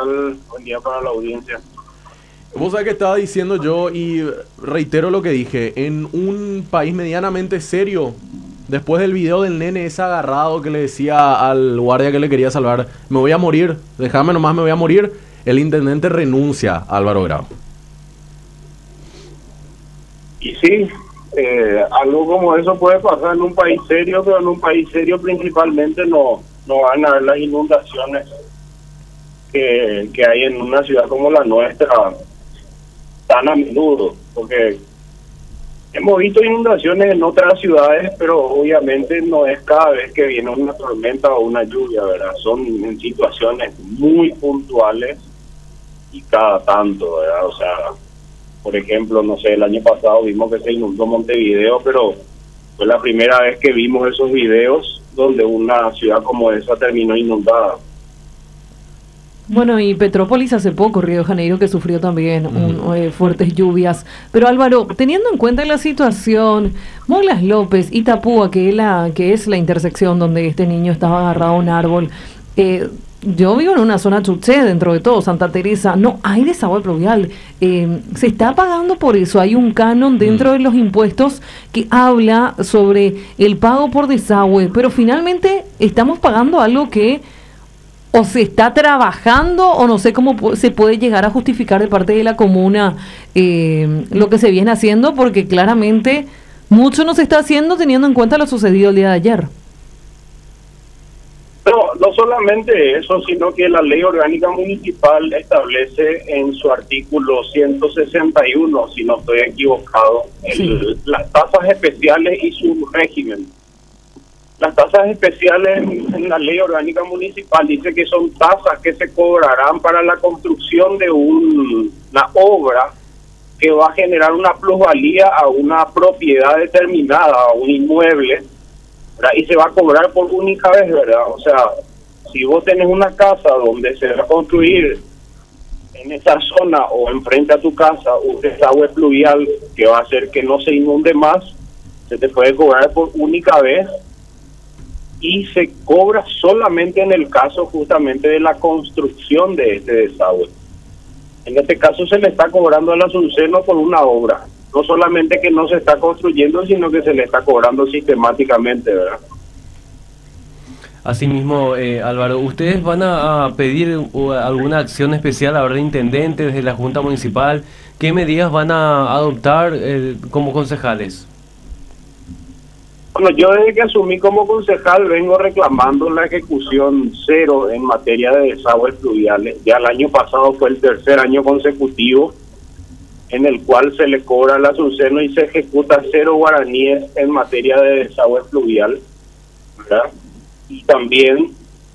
tal? Buen día para la audiencia. Vos sabés que estaba diciendo yo y reitero lo que dije, en un país medianamente serio, después del video del nene ese agarrado que le decía al guardia que le quería salvar, me voy a morir, déjame nomás, me voy a morir, el intendente renuncia a Álvaro Grau. Y sí, algo como eso puede pasar en un país serio, pero en un país serio principalmente no van a haber las inundaciones que hay en una ciudad como la nuestra tan a menudo, porque hemos visto inundaciones en otras ciudades, pero obviamente no es cada vez que viene una tormenta o una lluvia, ¿verdad? Son en situaciones muy puntuales y cada tanto, ¿verdad? O sea, por ejemplo, no sé, el año pasado vimos que se inundó Montevideo, pero fue la primera vez que vimos esos videos donde una ciudad como esa terminó inundada. Bueno, y Petrópolis hace poco, Río de Janeiro, que sufrió también fuertes lluvias. Pero Álvaro, teniendo en cuenta la situación, Moglas López y Tapúa, que es la intersección donde este niño estaba agarrado a un árbol, yo vivo en una zona chuché, dentro de todo, Santa Teresa, no hay desagüe pluvial. Se está pagando por eso, hay un canon dentro de los impuestos que habla sobre el pago por desagüe, pero finalmente estamos pagando algo que o se está trabajando o no sé cómo se puede llegar a justificar de parte de la comuna lo que se viene haciendo, porque claramente mucho no se está haciendo teniendo en cuenta lo sucedido el día de ayer. No solamente eso, sino que la ley orgánica municipal establece en su artículo 161, si no estoy equivocado, las tasas especiales y su régimen. Las tasas especiales en la ley orgánica municipal dice que son tasas que se cobrarán para la construcción de una obra que va a generar una plusvalía a una propiedad determinada, a un inmueble, ¿verdad? Y se va a cobrar por única vez, ¿verdad? O sea, si vos tenés una casa donde se va a construir en esa zona o enfrente a tu casa un desagüe pluvial que va a hacer que no se inunde más, se te puede cobrar por única vez. Y se cobra solamente en el caso justamente de la construcción de este desagüe. En este caso se le está cobrando al Azuceno por una obra. No solamente que no se está construyendo, sino que se le está cobrando sistemáticamente, ¿verdad? Asimismo, Álvaro, ¿ustedes van a pedir alguna acción especial a ver, intendente desde la Junta Municipal? ¿Qué medidas van a adoptar como concejales? Bueno, yo desde que asumí como concejal vengo reclamando la ejecución cero en materia de desagües pluviales. Ya el año pasado fue el tercer año consecutivo en el cual se le cobra al Azuceno y se ejecuta 0 guaraníes en materia de desagüe pluvial, ¿verdad? Y también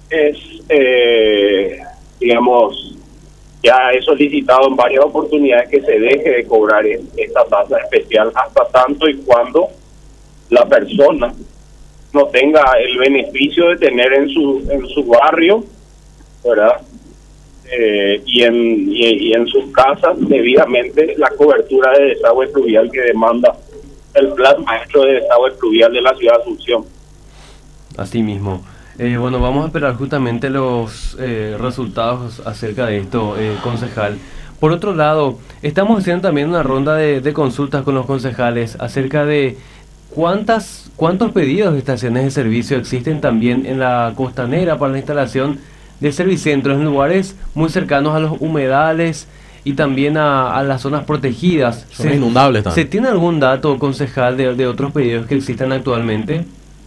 digamos, ya he solicitado en varias oportunidades que se deje de cobrar esta tasa especial hasta tanto y cuando la persona no tenga el beneficio de tener en su barrio, ¿verdad? Y en sus casas debidamente la cobertura de desagüe pluvial que demanda el plan maestro de desagüe pluvial de la ciudad de Asunción. Así mismo. Bueno, vamos a esperar justamente los resultados acerca de esto, concejal. Por otro lado, estamos haciendo también una ronda de consultas con los concejales acerca de ¿cuántos pedidos de estaciones de servicio existen también en la costanera para la instalación de servicentros en lugares muy cercanos a los humedales y también a las zonas protegidas? Son inundables también. ¿Se tiene algún dato, concejal, de otros pedidos que existan actualmente?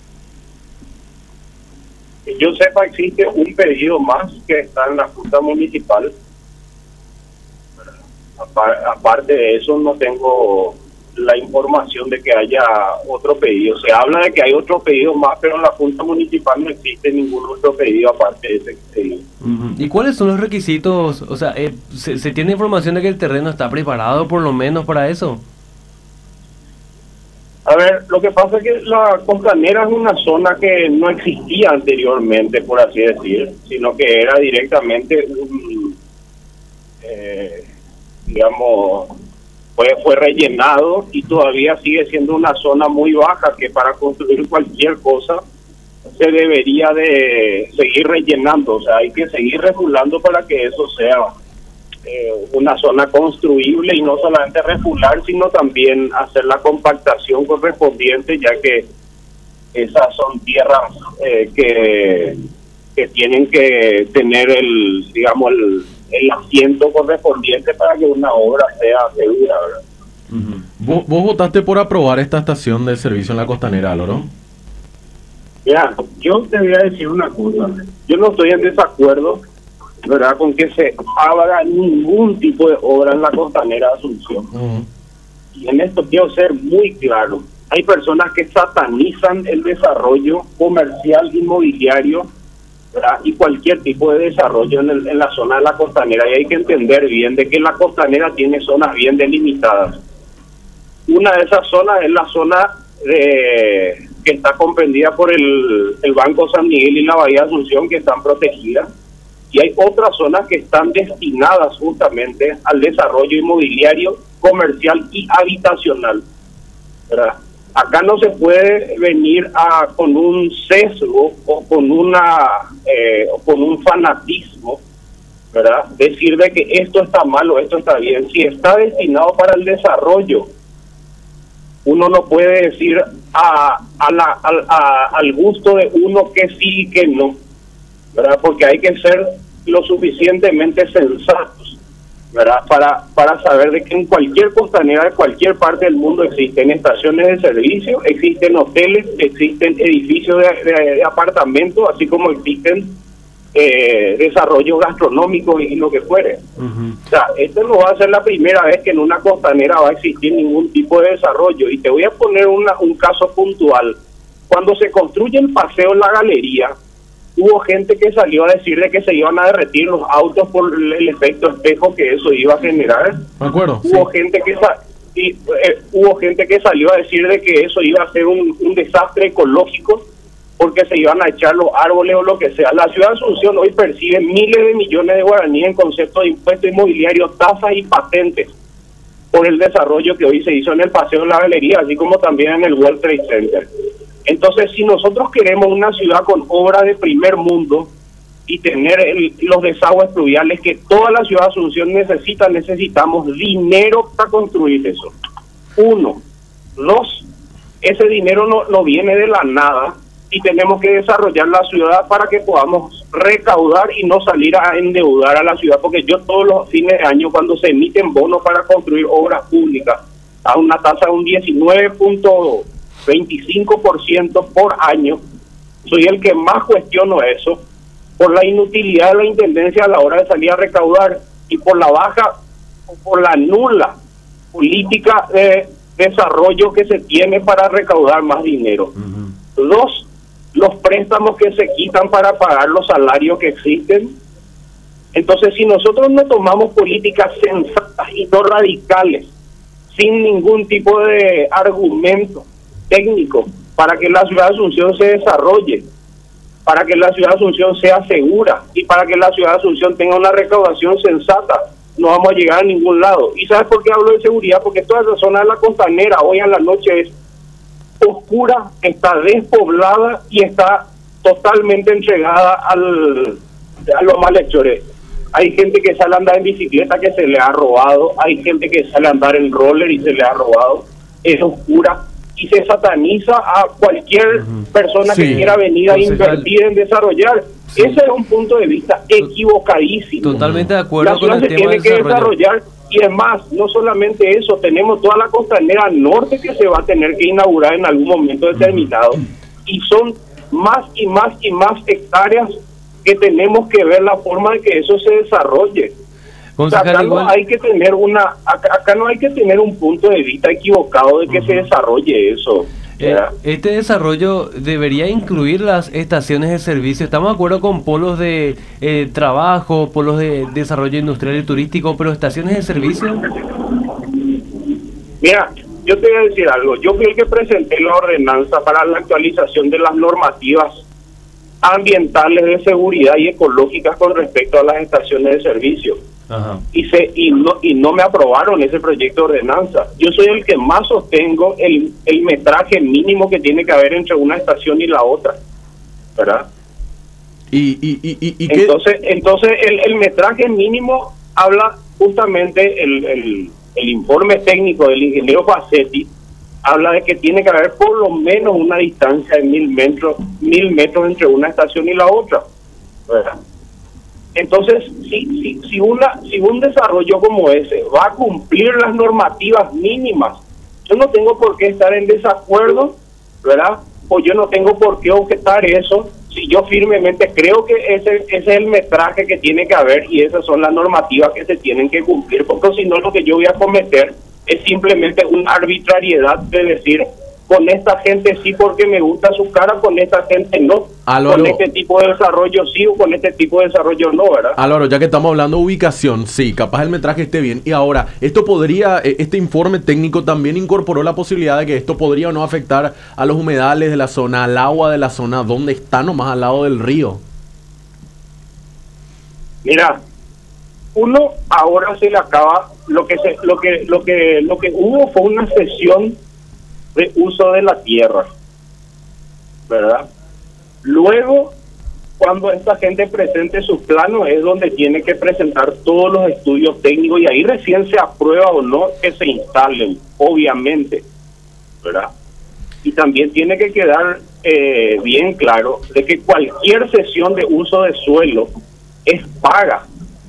Que yo sepa, existe un pedido más que está en la Junta Municipal. Aparte de eso, no tengo la información de que haya otro pedido. Se habla de que hay otro pedido más, pero en la Junta Municipal no existe ningún otro pedido aparte de ese pedido. ¿Y cuáles son los requisitos? O sea, ¿se tiene información de que el terreno está preparado por lo menos para eso? A ver, lo que pasa es que la Costanera es una zona que no existía anteriormente, por así decir, sino que era directamente digamos, fue rellenado y todavía sigue siendo una zona muy baja que para construir cualquier cosa se debería de seguir rellenando, o sea, hay que seguir regulando para que eso sea una zona construible, y no solamente regular, sino también hacer la compactación correspondiente, ya que esas son tierras que tienen que tener el, digamos, el asiento correspondiente para que una obra sea segura, ¿verdad? ¿Vos votaste por aprobar esta estación de servicio en la Costanera, Álvaro? Mira, yo te voy a decir una cosa. Yo no estoy en desacuerdo, ¿verdad?, con que se haga ningún tipo de obra en la Costanera de Asunción. Y en esto quiero ser muy claro. Hay personas que satanizan el desarrollo comercial, inmobiliario, ¿verdad?, y cualquier tipo de desarrollo en la zona de la Costanera. Y hay que entender bien de que la Costanera tiene zonas bien delimitadas. Una de esas zonas es la zona que está comprendida por el Banco San Miguel y la Bahía de Asunción, que están protegidas. Y hay otras zonas que están destinadas justamente al desarrollo inmobiliario, comercial y habitacional, ¿verdad? Acá no se puede venir con un sesgo o con un fanatismo, ¿verdad?, decir de que esto está mal o esto está bien. Si está destinado para el desarrollo, uno no puede decir al gusto de uno que sí y que no, ¿verdad?, porque hay que ser lo suficientemente sensatos, ¿verdad?, para saber de que en cualquier costanera de cualquier parte del mundo existen estaciones de servicio, existen hoteles, existen edificios de apartamentos, así como existen desarrollos gastronómicos y lo que fuere. O sea, esto no va a ser la primera vez que en una costanera va a existir ningún tipo de desarrollo. Y te voy a poner un caso puntual. Cuando se construye el Paseo La Galería, hubo gente que salió a decir de que se iban a derretir los autos por el efecto espejo que eso iba a generar. Me acuerdo. Hubo gente que salió a decir de que eso iba a ser un desastre ecológico porque se iban a echar los árboles o lo que sea. La ciudad de Asunción hoy percibe miles de millones de guaraníes en concepto de impuestos inmobiliarios, tasas y patentes por el desarrollo que hoy se hizo en el Paseo de la Galería, así como también en el World Trade Center. Entonces, si nosotros queremos una ciudad con obra de primer mundo y tener los desagües pluviales que toda la ciudad de Asunción necesitamos dinero para construir eso. Uno. Dos, ese dinero no viene de la nada, y tenemos que desarrollar la ciudad para que podamos recaudar y no salir a endeudar a la ciudad, porque yo todos los fines de año, cuando se emiten bonos para construir obras públicas a una tasa de un 19.25% por año, soy el que más cuestiono eso, por la inutilidad de la intendencia a la hora de salir a recaudar y por la baja o por la nula política de desarrollo que se tiene para recaudar más dinero. Dos, los préstamos que se quitan para pagar los salarios que existen. Entonces, si nosotros no tomamos políticas sensatas y no radicales, sin ningún tipo de argumento técnico para que la ciudad de Asunción se desarrolle, para que la ciudad de Asunción sea segura y para que la ciudad de Asunción tenga una recaudación sensata, no vamos a llegar a ningún lado. ¿Y sabes por qué hablo de seguridad? Porque toda esa zona de la Costanera hoy en la noche es oscura, está despoblada y está totalmente entregada a los malhechores. Hay gente que sale a andar en bicicleta que se le ha robado, hay gente que sale a andar en roller y se le ha robado. Es oscura y se sataniza a cualquier persona que quiera venir a invertir en desarrollar. Ese es un punto de vista equivocadísimo. Totalmente de acuerdo. La ciudad con el se tema tiene de que desarrollar. Y es más, no solamente eso, tenemos toda la costanera norte que se va a tener que inaugurar en algún momento determinado. Y son más y más y más hectáreas que tenemos que ver la forma de que eso se desarrolle. O sea, acá no hay que tener acá no hay que tener un punto de vista equivocado de que se desarrolle eso. Este desarrollo debería incluir las estaciones de servicio. Estamos de acuerdo con polos de trabajo, polos de desarrollo industrial y turístico, pero estaciones de servicio. Mira, yo te voy a decir algo. Yo fui el que presenté la ordenanza para la actualización de las normativas ambientales de seguridad y ecológicas con respecto a las estaciones de servicio. Ajá. Y no me aprobaron ese proyecto de ordenanza. Yo soy el que más sostengo el metraje mínimo que tiene que haber entre una estación y la otra. ¿verdad? ¿Y qué? Entonces el metraje mínimo habla justamente el informe técnico del ingeniero Facetti, habla de que tiene que haber por lo menos una distancia de 1000 metros entre una estación y la otra, ¿verdad? Entonces, si un desarrollo como ese va a cumplir las normativas mínimas, yo no tengo por qué estar en desacuerdo, ¿verdad? O yo no tengo por qué objetar eso, si yo firmemente creo que ese es el metraje que tiene que haber y esas son las normativas que se tienen que cumplir, porque si no lo que yo voy a cometer es simplemente una arbitrariedad de decir, con esta gente sí porque me gusta su cara, con esta gente no. Álvaro, con este tipo de desarrollo sí o con este tipo de desarrollo no, ¿verdad? Álvaro, ya que estamos hablando de ubicación, sí, capaz el metraje esté bien. Y ahora, esto podría, este informe técnico también incorporó la posibilidad de que esto podría o no afectar a los humedales de la zona, al agua de la zona, donde está nomás al lado del río. Mira, uno ahora se le acaba, lo que hubo fue una cesión de uso de la tierra, ¿verdad? Luego, cuando esta gente presente sus planos, es donde tiene que presentar todos los estudios técnicos y ahí recién se aprueba o no que se instalen, obviamente, ¿verdad? Y también tiene que quedar bien claro de que cualquier cesión de uso de suelo es paga.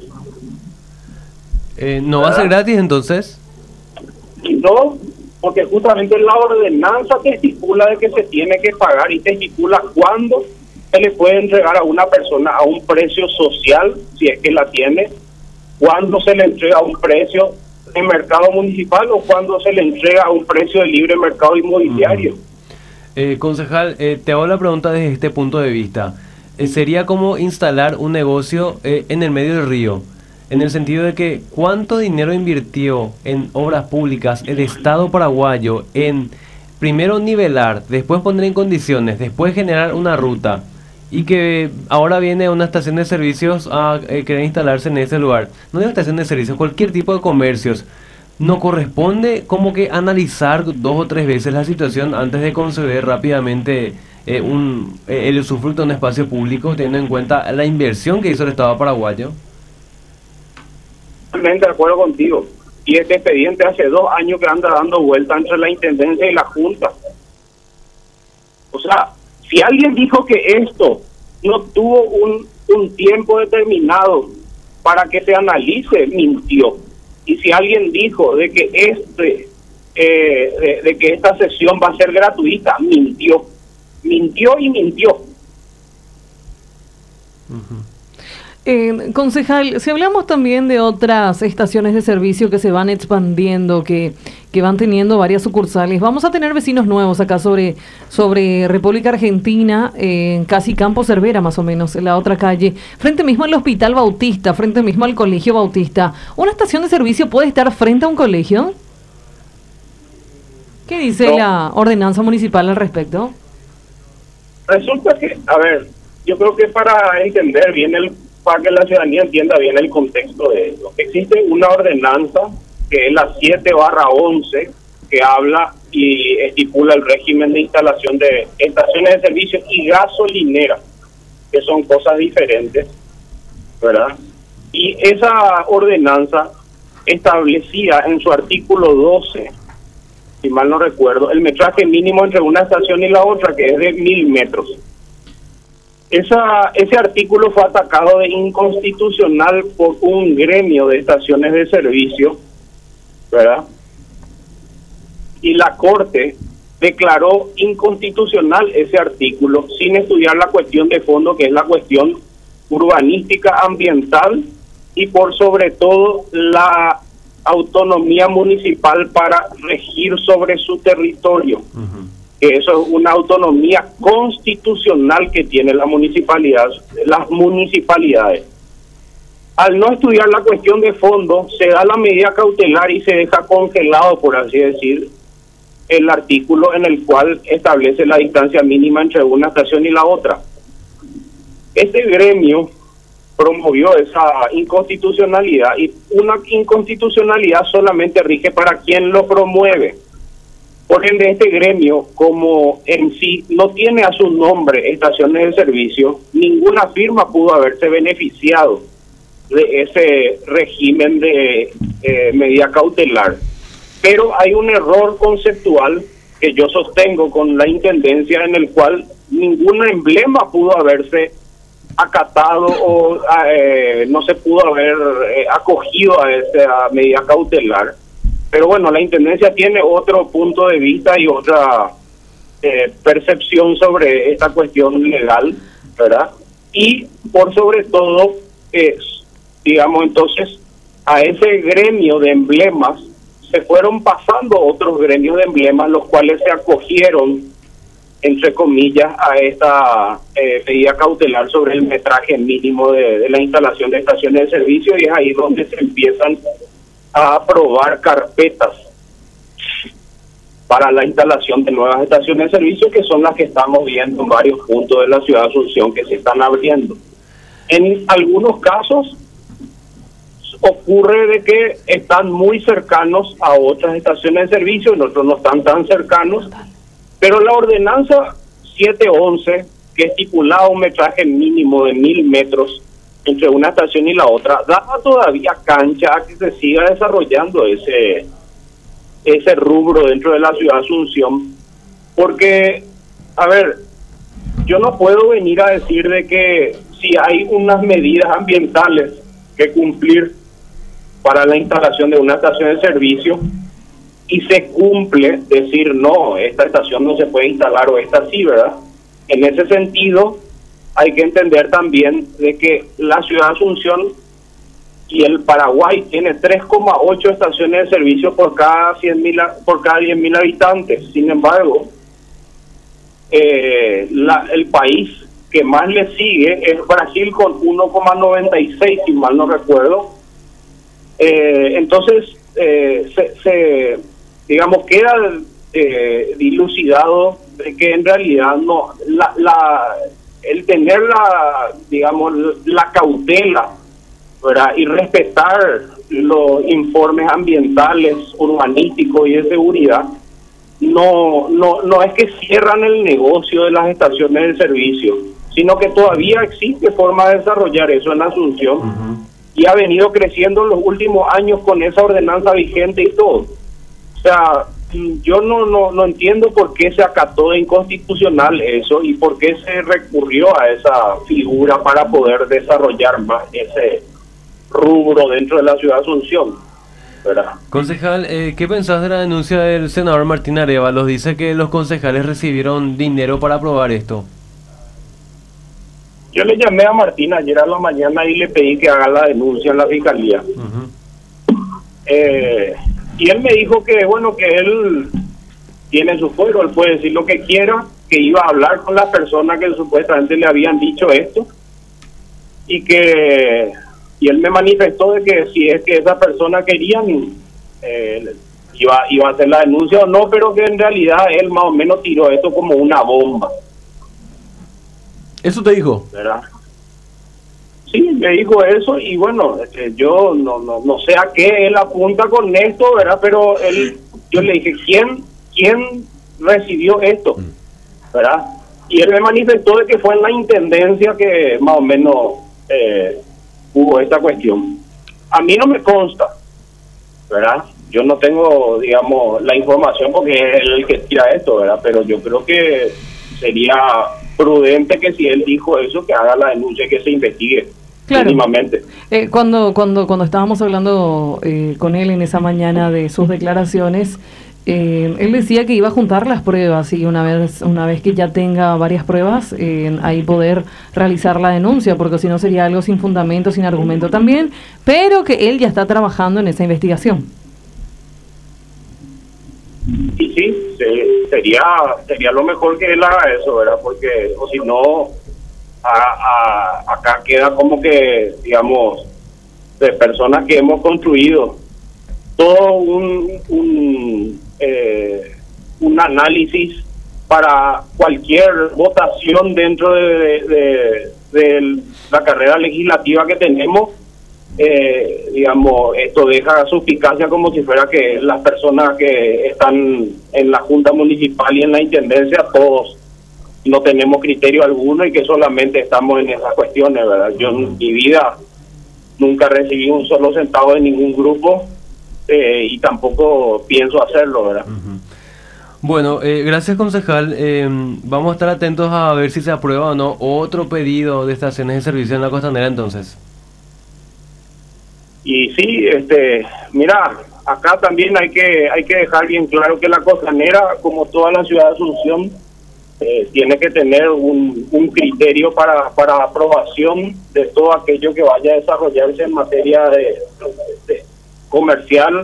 ¿No va a ser gratis entonces? Y no, porque justamente la ordenanza te estipula de que se tiene que pagar y te estipula cuándo se le puede entregar a una persona a un precio social, si es que la tiene, cuándo se le entrega a un precio de mercado municipal o cuándo se le entrega a un precio de libre mercado inmobiliario. Concejal, te hago la pregunta desde este punto de vista. Sería como instalar un negocio en el medio del río, en el sentido de que cuánto dinero invirtió en obras públicas el Estado paraguayo en primero nivelar, después poner en condiciones, después generar una ruta, y que ahora viene una estación de servicios a querer instalarse en ese lugar. No es una estación de servicios, cualquier tipo de comercios. ¿No corresponde como que analizar 2 o 3 veces la situación antes de conceder rápidamente el usufructo de un espacio público, teniendo en cuenta la inversión que hizo el Estado paraguayo? Totalmente de acuerdo contigo. Y este expediente hace 2 años que anda dando vuelta entre la Intendencia y la Junta. O sea, si alguien dijo que esto no tuvo un tiempo determinado para que se analice, mintió. Y si alguien dijo de que de que esta sesión va a ser gratuita, mintió. Mintió y mintió. Concejal, si hablamos también de otras estaciones de servicio que se van expandiendo, que van teniendo varias sucursales, vamos a tener vecinos nuevos acá sobre República Argentina, en casi Campo Cervera más o menos, en la otra calle, frente mismo al Hospital Bautista, frente mismo al Colegio Bautista. ¿Una estación de servicio puede estar frente a un colegio? ¿Qué dice la ordenanza municipal al respecto? Resulta que, a ver, yo creo que para entender bien para que la ciudadanía entienda bien el contexto de esto, existe una ordenanza que es la 7/11 que habla y estipula el régimen de instalación de estaciones de servicio y gasolineras, que son cosas diferentes, ¿verdad? Y esa ordenanza establecía en su artículo 12, si mal no recuerdo, el metraje mínimo entre una estación y la otra, que es de 1000 metros. Ese artículo fue atacado de inconstitucional por un gremio de estaciones de servicio, ¿verdad? Y la Corte declaró inconstitucional ese artículo sin estudiar la cuestión de fondo, que es la cuestión urbanística, ambiental y por sobre todo la autonomía municipal para regir sobre su territorio. Que eso es una autonomía constitucional que tiene las municipalidades. Al no estudiar la cuestión de fondo, se da la medida cautelar y se deja congelado, por así decir, el artículo en el cual establece la distancia mínima entre una estación y la otra. Este gremio promovió esa inconstitucionalidad, y una inconstitucionalidad solamente rige para quien lo promueve. Por ende, este gremio, como en sí no tiene a su nombre estaciones de servicio, ninguna firma pudo haberse beneficiado de ese régimen de medida cautelar. Pero hay un error conceptual que yo sostengo con la Intendencia, en el cual ningún emblema pudo haberse acatado o no se pudo haber acogido a esa medida cautelar. Pero bueno, la Intendencia tiene otro punto de vista y otra percepción sobre esta cuestión legal, ¿verdad? Y por sobre todo, digamos, entonces, a ese gremio de emblemas se fueron pasando otros gremios de emblemas, los cuales se acogieron, entre comillas, a esta medida cautelar sobre el metraje mínimo de la instalación de estaciones de servicio, y es ahí donde se empiezan a aprobar carpetas para la instalación de nuevas estaciones de servicio, que son las que estamos viendo en varios puntos de la ciudad de Asunción que se están abriendo. En algunos casos ocurre de que están muy cercanos a otras estaciones de servicio, en otros no están tan cercanos, pero la ordenanza 711, que estipulaba un metraje mínimo de 1000 metros entre una estación y la otra, daba todavía cancha a que se siga desarrollando ese rubro dentro de la ciudad de Asunción, porque, a ver, yo no puedo venir a decir de que si hay unas medidas ambientales que cumplir para la instalación de una estación de servicio y se cumple, decir no, esta estación no se puede instalar o esta sí, ¿verdad? En ese sentido, hay que entender también de que la ciudad de Asunción y el Paraguay tiene 3,8 estaciones de servicio por cada 10.000 habitantes. Sin embargo, el país que más le sigue es Brasil con 1,96, si mal no recuerdo. Entonces, digamos, queda dilucidado de que en realidad no el tener la cautela, ¿verdad?, y respetar los informes ambientales, urbanísticos y de seguridad, no es que cierran el negocio de las estaciones de servicio, sino que todavía existe forma de desarrollar eso en Asunción, y ha venido creciendo en los últimos años con esa ordenanza vigente y todo. O sea, yo no entiendo por qué se acató de inconstitucional eso y por qué se recurrió a esa figura para poder desarrollar más ese rubro dentro de la ciudad de Asunción, ¿verdad? Concejal, ¿qué pensás de la denuncia del senador Martín Arévalos? Dice que los concejales recibieron dinero para aprobar esto. Yo le llamé a Martín ayer a la mañana y le pedí que haga la denuncia en la fiscalía. Y él me dijo que, bueno, que él tiene su fuero, él puede decir lo que quiera, que iba a hablar con la persona que supuestamente le habían dicho esto, y él me manifestó de que si es que esa persona querían, iba a hacer la denuncia o no, pero que en realidad él más o menos tiró esto como una bomba. ¿Eso te dijo? ¿Verdad? Sí, me dijo eso, y bueno, yo no sé a qué él apunta con esto, ¿verdad? Pero yo le dije, ¿quién recibió esto? ¿Verdad? Y él me manifestó de que fue en la Intendencia que más o menos hubo esta cuestión. A mí no me consta, ¿verdad? Yo no tengo, digamos, la información porque es él el que tira esto, ¿verdad? Pero yo creo que sería prudente que si él dijo eso, que haga la denuncia y que se investigue. Claro. Mínimamente. Cuando estábamos hablando con él en esa mañana de sus declaraciones, él decía que iba a juntar las pruebas y una vez que ya tenga varias pruebas, ahí poder realizar la denuncia, porque si no sería algo sin fundamento, sin argumento también, pero que él ya está trabajando en esa investigación. Y sí, sería lo mejor que él haga eso, ¿verdad? Porque, o si no, acá queda como que, digamos, de personas que hemos construido todo un análisis para cualquier votación dentro de la carrera legislativa que tenemos, digamos, esto deja suspicacia como si fuera que las personas que están en la Junta Municipal y en la Intendencia, todos no tenemos criterio alguno y que solamente estamos en esas cuestiones, ¿verdad? Yo en mi vida nunca recibí un solo centavo de ningún grupo y tampoco pienso hacerlo, ¿verdad? Bueno, gracias concejal. Vamos a estar atentos a ver si se aprueba o no otro pedido de estaciones de servicio en la Costanera entonces. Y sí, mira, acá también hay que dejar bien claro que la Costanera, como toda la ciudad de Asunción, tiene que tener un criterio para aprobación de todo aquello que vaya a desarrollarse en materia de comercial,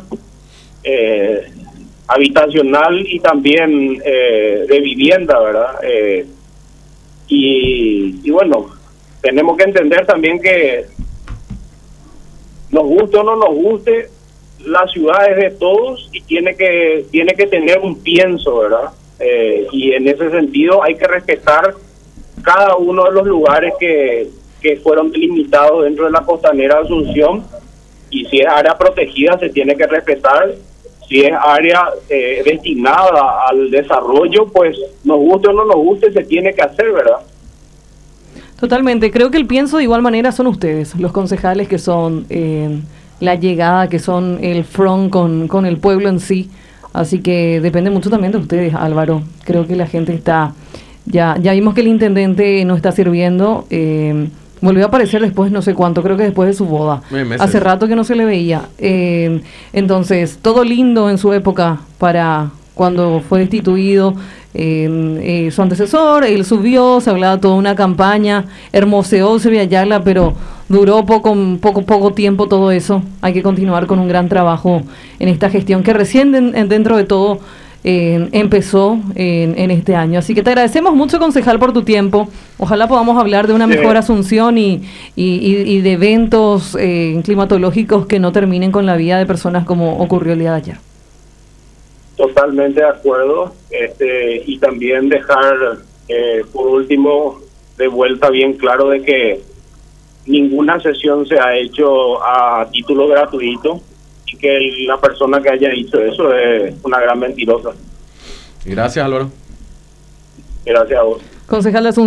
habitacional y también de vivienda, ¿verdad? Y bueno, tenemos que entender también que nos guste o no nos guste, la ciudad es de todos y tiene que tener un pienso, ¿verdad? Y en ese sentido hay que respetar cada uno de los lugares que fueron delimitados dentro de la Costanera de Asunción, y si es área protegida se tiene que respetar, si es área destinada al desarrollo, pues nos guste o no nos guste, se tiene que hacer, ¿verdad? Totalmente, creo que el pienso de igual manera son ustedes, los concejales que son la llegada, que son el front con el pueblo en sí, así que depende mucho también de ustedes, Álvaro. Creo que la gente está, ya vimos que el intendente no está sirviendo, volvió a aparecer después no sé cuánto, creo que después de su boda, hace rato que no se le veía, entonces todo lindo en su época para cuando fue destituido su antecesor, él subió, se hablaba toda una campaña, hermoseó Sevilla Yala, pero duró poco tiempo todo eso. Hay que continuar con un gran trabajo en esta gestión que recién dentro de todo empezó en este año. Así que te agradecemos mucho, concejal, por tu tiempo. Ojalá podamos hablar de una mejor Asunción y de eventos climatológicos que no terminen con la vida de personas como ocurrió el día de ayer. Totalmente de acuerdo, y también dejar por último de vuelta bien claro de que ninguna sesión se ha hecho a título gratuito y que la persona que haya dicho eso es una gran mentirosa. Gracias, Álvaro. Gracias a vos. Concejal de Asunción.